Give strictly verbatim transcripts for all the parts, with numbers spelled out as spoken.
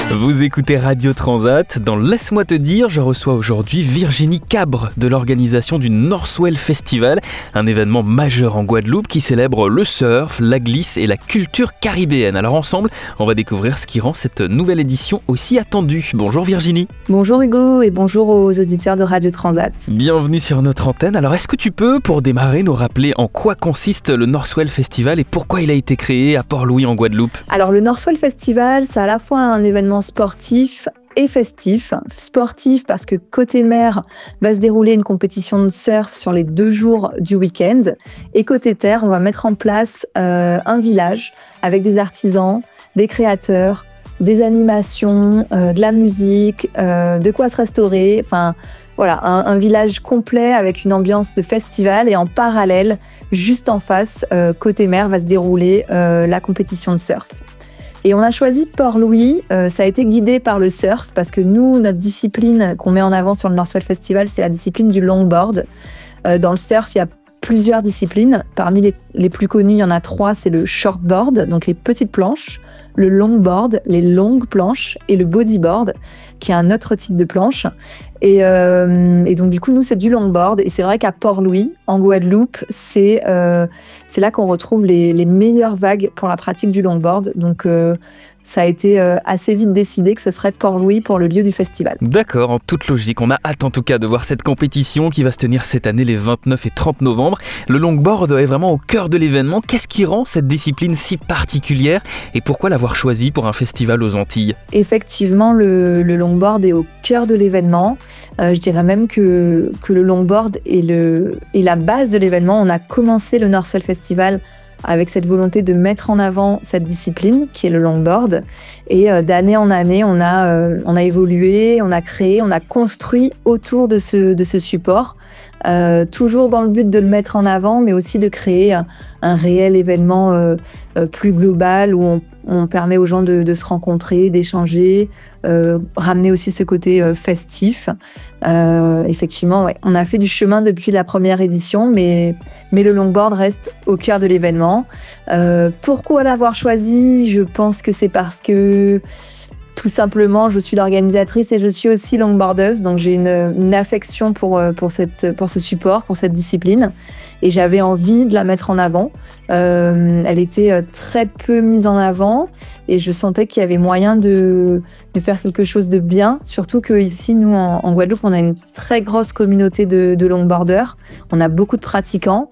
Vous écoutez Radio Transat. Dans Laisse-moi te dire, je reçois aujourd'hui Virginie Cabre de l'organisation du Northwell Festival, un événement majeur en Guadeloupe qui célèbre le surf, la glisse et la culture caribéenne. Alors ensemble, on va découvrir ce qui rend cette nouvelle édition aussi attendue. Bonjour Virginie. Bonjour Hugo et bonjour aux auditeurs de Radio Transat. Bienvenue sur notre antenne. Alors est-ce que tu peux, pour démarrer, nous rappeler en quoi consiste le Northwell Festival et pourquoi il a été créé à Port-Louis en Guadeloupe ? Alors le Northwell Festival, c'est à la fois un événement sportif et festif. Sportif parce que côté mer va se dérouler une compétition de surf sur les deux jours du week-end. Et côté terre, on va mettre en place euh, un village avec des artisans, des créateurs, des animations, euh, de la musique, euh, de quoi se restaurer. Enfin, voilà, un, un village complet avec une ambiance de festival. Et en parallèle, juste en face, euh, côté mer, va se dérouler euh, la compétition de surf. Et on a choisi Port-Louis, euh, ça a été guidé par le surf, parce que nous, notre discipline qu'on met en avant sur le Northwell Festival, c'est la discipline du longboard. Euh, dans le surf, il y a plusieurs disciplines. Parmi les, les plus connues, il y en a trois, c'est le shortboard, donc les petites planches, le longboard, les longues planches, et le bodyboard, qui est un autre type de planche. Et, euh, et donc du coup, nous, c'est du longboard. Et c'est vrai qu'à Port-Louis, en Guadeloupe, c'est, euh, c'est là qu'on retrouve les, les meilleures vagues pour la pratique du longboard. Donc euh, ça a été euh, assez vite décidé que ce serait Port-Louis pour le lieu du festival. D'accord, en toute logique. On a hâte en tout cas de voir cette compétition qui va se tenir cette année les vingt-neuf et trente novembre. Le longboard est vraiment au cœur de l'événement. Qu'est-ce qui rend cette discipline si particulière et pourquoi l'avoir choisie pour un festival aux Antilles ? Effectivement, le, le longboard est au cœur de l'événement. Euh, je dirais même que, que le longboard est, le, est la base de l'événement. On a commencé le Northwell Festival avec cette volonté de mettre en avant cette discipline qui est le longboard. Et euh, d'année en année, on a, euh, on a évolué, on a créé, on a construit autour de ce, de ce support, euh, toujours dans le but de le mettre en avant, mais aussi de créer un, un réel événement euh, euh, plus global où on, on permet aux gens de, de se rencontrer, d'échanger, euh, ramener aussi ce côté euh, festif. Euh, effectivement, ouais, on a fait du chemin depuis la première édition, mais, mais le longboard reste au cœur de l'événement. Euh, pourquoi l'avoir choisi ? Je pense que c'est parce que tout simplement, je suis l'organisatrice et je suis aussi longboardeuse, donc j'ai une, une affection pour, pour, cette, pour ce support, pour cette discipline, et j'avais envie de la mettre en avant. Euh, elle était très peu mise en avant et je sentais qu'il y avait moyen de, de faire quelque chose de bien, surtout qu'ici, nous, en, en Guadeloupe, on a une très grosse communauté de, de longboarders, on a beaucoup de pratiquants.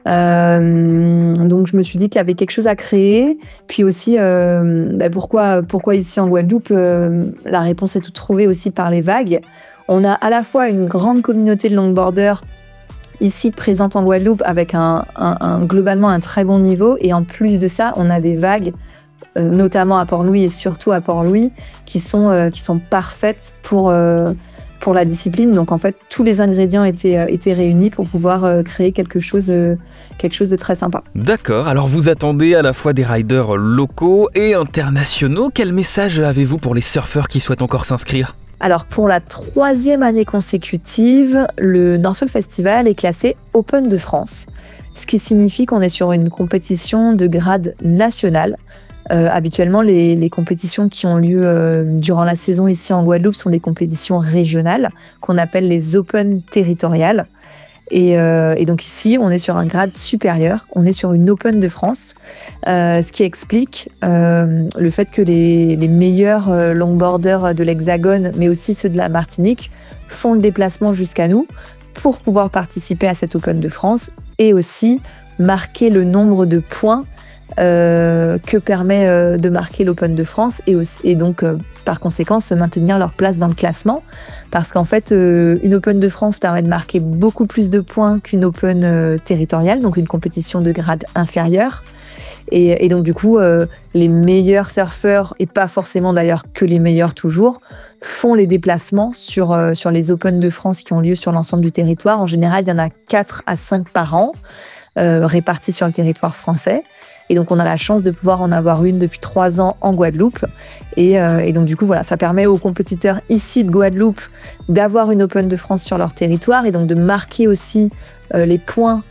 Euh, donc je me suis dit qu'il y avait quelque chose à créer, puis aussi euh, bah pourquoi, pourquoi ici en Guadeloupe, euh, la réponse est toute trouvée aussi par les vagues. On a à la fois une grande communauté de longboarders ici présente en Guadeloupe avec un, un, un, globalement un très bon niveau, et en plus de ça on a des vagues euh, notamment à Port-Louis et surtout à Port-Louis qui sont, euh, qui sont parfaites pour euh, pour la discipline. Donc en fait, tous les ingrédients étaient, euh, étaient réunis pour pouvoir euh, créer quelque chose, euh, quelque chose de très sympa. D'accord, alors vous attendez à la fois des riders locaux et internationaux. Quel message avez-vous pour les surfeurs qui souhaitent encore s'inscrire ? Alors pour la troisième année consécutive, le Northwell Festival est classé Open de France, ce qui signifie qu'on est sur une compétition de grade national. Euh, habituellement, les, les compétitions qui ont lieu euh, durant la saison ici en Guadeloupe sont des compétitions régionales qu'on appelle les Open territoriales. Et, euh, et donc ici, on est sur un grade supérieur, on est sur une Open de France, euh, ce qui explique euh, le fait que les, les meilleurs euh, longboarders de l'Hexagone, mais aussi ceux de la Martinique, font le déplacement jusqu'à nous pour pouvoir participer à cette Open de France et aussi marquer le nombre de points Euh, que permet euh, de marquer l'Open de France et, aussi, et donc euh, par conséquent se maintenir leur place dans le classement, parce qu'en fait euh, une Open de France permet de marquer beaucoup plus de points qu'une Open euh, territoriale, donc une compétition de grade inférieur, et, et donc du coup euh, les meilleurs surfeurs, et pas forcément d'ailleurs que les meilleurs toujours, font les déplacements sur, euh, sur les Open de France qui ont lieu sur l'ensemble du territoire. En général, il y en a quatre à cinq par an, euh, répartis sur le territoire français. Et donc, on a la chance de pouvoir en avoir une depuis trois ans en Guadeloupe. Et, euh, et donc, du coup, voilà, ça permet aux compétiteurs ici de Guadeloupe d'avoir une Open de France sur leur territoire et donc de marquer aussi euh, les points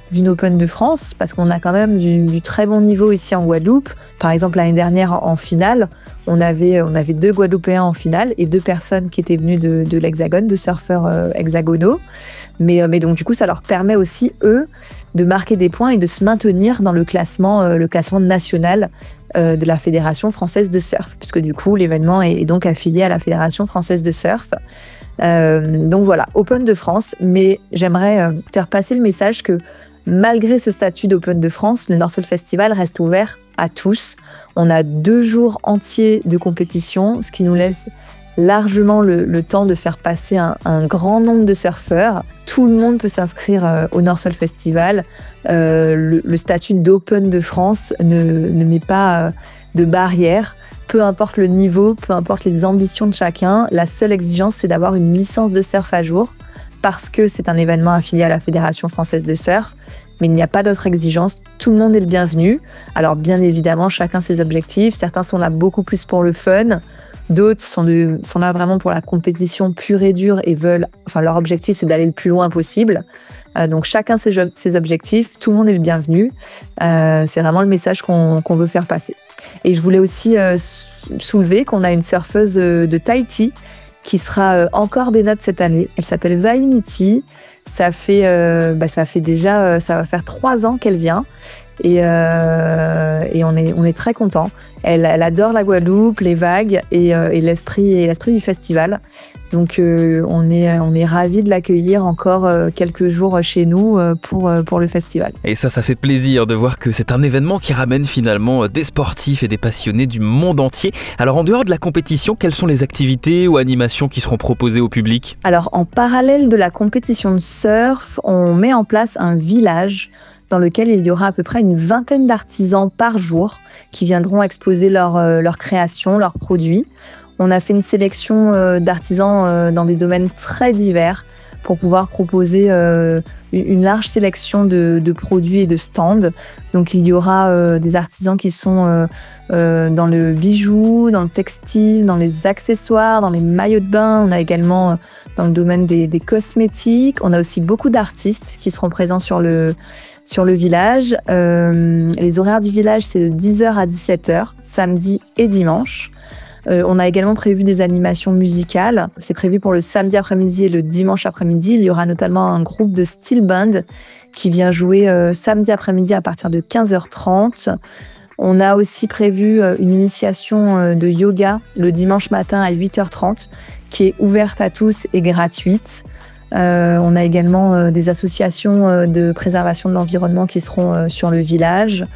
d'une Open de France, parce qu'on a quand même du, du très bon niveau ici en Guadeloupe. Par exemple, l'année dernière, en finale, on avait, on avait deux Guadeloupéens en finale et deux personnes qui étaient venues de, de l'Hexagone, deux surfeurs euh, hexagonaux. Mais, mais donc, du coup, ça leur permet aussi, eux, de marquer des points et de se maintenir dans le classement, euh, le classement national euh, de la Fédération française de surf, puisque du coup, l'événement est, est donc affilié à la Fédération française de surf. Euh, donc voilà, Open de France, mais j'aimerais euh, faire passer le message que malgré ce statut d'Open de France, le Northwell Festival reste ouvert à tous. On a deux jours entiers de compétition, ce qui nous laisse largement le, le temps de faire passer un, un grand nombre de surfeurs. Tout le monde peut s'inscrire euh, au Northwell Festival. Euh, le, le statut d'Open de France ne, ne met pas euh, de barrière. Peu importe le niveau, peu importe les ambitions de chacun, la seule exigence, c'est d'avoir une licence de surf à jour, parce que c'est un événement affilié à la Fédération française de surf, mais il n'y a pas d'autre exigence, tout le monde est le bienvenu. Alors bien évidemment, chacun ses objectifs, certains sont là beaucoup plus pour le fun, d'autres sont, de, sont là vraiment pour la compétition pure et dure et veulent, enfin leur objectif c'est d'aller le plus loin possible. Euh, donc chacun ses, ses objectifs, tout le monde est le bienvenu. Euh, c'est vraiment le message qu'on, qu'on veut faire passer. Et je voulais aussi euh, soulever qu'on a une surfeuse de, de Tahiti qui sera euh, encore des notes cette année. Elle s'appelle Vaimiti. Ça fait, euh, bah, ça fait déjà, euh, ça va faire trois ans qu'elle vient. Et, euh, et on est, on est très contents. Elle, elle adore la Guadeloupe, les vagues et, euh, et l'esprit, et l'esprit du festival. Donc euh, on est, on est ravis de l'accueillir encore euh, quelques jours chez nous euh, pour, euh, pour le festival. Et ça, ça fait plaisir de voir que c'est un événement qui ramène finalement des sportifs et des passionnés du monde entier. Alors en dehors de la compétition, quelles sont les activités ou animations qui seront proposées au public ? Alors en parallèle de la compétition de surf, on met en place un village dans lequel il y aura à peu près une vingtaine d'artisans par jour qui viendront exposer leurs euh, leur créations, leurs produits. On a fait une sélection euh, d'artisans euh, dans des domaines très divers pour pouvoir proposer euh, une large sélection de, de produits et de stands. Donc il y aura euh, des artisans qui sont euh, euh, dans le bijou, dans le textile, dans les accessoires, dans les maillots de bain. On a également euh, dans le domaine des, des cosmétiques. On a aussi beaucoup d'artistes qui seront présents sur le sur le village. Euh, les horaires du village, c'est de dix heures à dix-sept heures, samedi et dimanche. Euh, on a également prévu des animations musicales. C'est prévu pour le samedi après-midi et le dimanche après-midi. Il y aura notamment un groupe de steel band qui vient jouer euh, samedi après-midi à partir de quinze heures trente. On a aussi prévu euh, une initiation euh, de yoga le dimanche matin à huit heures trente qui est ouverte à tous et gratuite. Euh, on a également euh, des associations euh, de préservation de l'environnement qui seront euh, sur le village.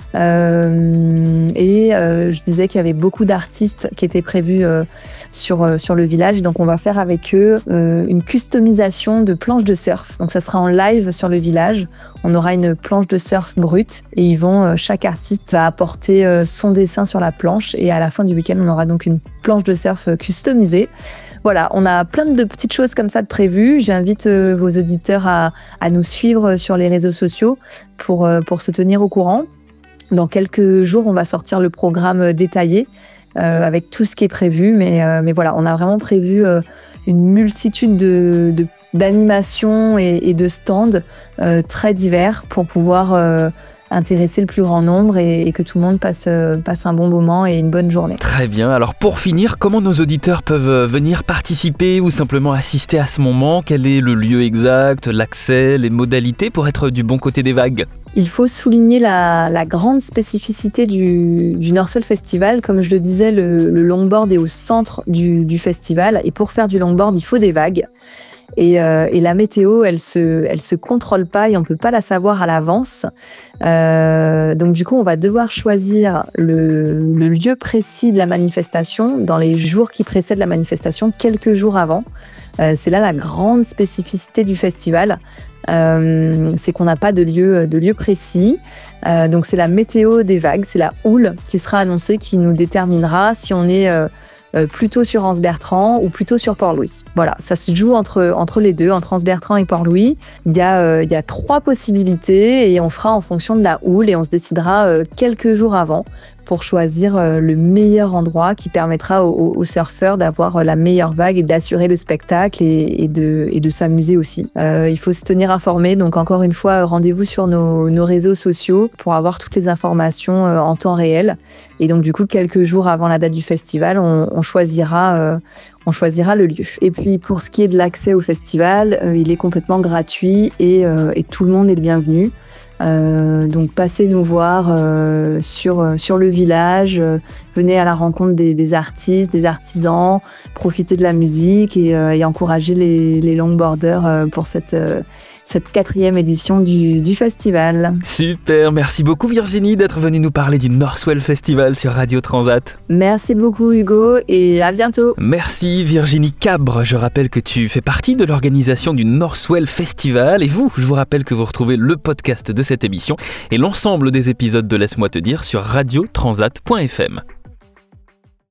Euh, et euh, je disais qu'il y avait beaucoup d'artistes qui étaient prévus euh, sur, euh, sur le village. Donc on va faire avec eux euh, une customisation de planches de surf. Donc ça sera en live sur le village. On aura une planche de surf brute et ils vont, euh, chaque artiste va apporter euh, son dessin sur la planche. Et à la fin du week-end, on aura donc une planche de surf euh, customisée. Voilà, on a plein de petites choses comme ça de prévues. J'invite euh, vos auditeurs à, à nous suivre sur les réseaux sociaux pour, euh, pour se tenir au courant. Dans quelques jours, on va sortir le programme détaillé euh, avec tout ce qui est prévu. Mais, euh, mais voilà, on a vraiment prévu euh, une multitude de, de, d'animations et, et de stands euh, très divers pour pouvoir euh, intéresser le plus grand nombre et, et que tout le monde passe, euh, passe un bon moment et une bonne journée. Très bien. Alors pour finir, comment nos auditeurs peuvent venir participer ou simplement assister à ce moment ? Quel est le lieu exact, l'accès, les modalités pour être du bon côté des vagues ? Il faut souligner la, la grande spécificité du, du Northwell Festival. Comme je le disais, le, le longboard est au centre du, du festival et pour faire du longboard, il faut des vagues. Et, euh, et la météo, elle se, elle se contrôle pas et on peut pas la savoir à l'avance. Euh, donc du coup, on va devoir choisir le, le lieu précis de la manifestation dans les jours qui précèdent la manifestation, quelques jours avant. Euh, c'est là la grande spécificité du festival. Euh, c'est qu'on n'a pas de lieu, de lieu précis. Euh, donc c'est la météo des vagues, c'est la houle qui sera annoncée qui nous déterminera si on est euh, euh, plutôt sur Anse-Bertrand ou plutôt sur Port-Louis. Voilà, ça se joue entre, entre les deux, entre Anse-Bertrand et Port-Louis. Il y a, euh, il y a trois possibilités et on fera en fonction de la houle et on se décidera euh, quelques jours avant pour choisir euh, le meilleur endroit qui permettra aux, aux surfeurs d'avoir la meilleure vague et d'assurer le spectacle et, et, de, et de s'amuser aussi. Euh, il faut se tenir informé, donc encore une fois, rendez-vous sur nos, nos réseaux sociaux pour avoir toutes les informations euh, en temps réel. Et donc du coup, quelques jours avant la date du festival, on, on choisira... Euh, On choisira le lieu. Et puis pour ce qui est de l'accès au festival, euh, il est complètement gratuit et, euh, et tout le monde est le bienvenu. Euh, donc passez nous voir euh, sur, sur le village, euh, venez à la rencontre des, des artistes, des artisans, profitez de la musique et, euh, et encouragez les, les longboarders euh, pour cette... Euh, cette quatrième édition du, du festival. Super, merci beaucoup Virginie d'être venue nous parler du Northwell Festival sur Radio Transat. Merci beaucoup Hugo et à bientôt. Merci Virginie Cabre, je rappelle que tu fais partie de l'organisation du Northwell Festival et vous, je vous rappelle que vous retrouvez le podcast de cette émission et l'ensemble des épisodes de Laisse-moi te dire sur radio transat point f m.